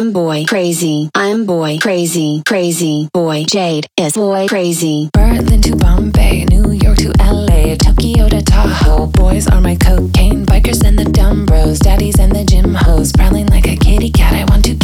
I'm boy crazy. I'm boy crazy. Crazy boy. Jade is boy crazy. Berlin to Bombay, New York to LA, Tokyo to Tahoe. Boys are my cocaine, bikers and the dumb bros, daddies and the gym hoes. Prowling like a kitty cat, I want to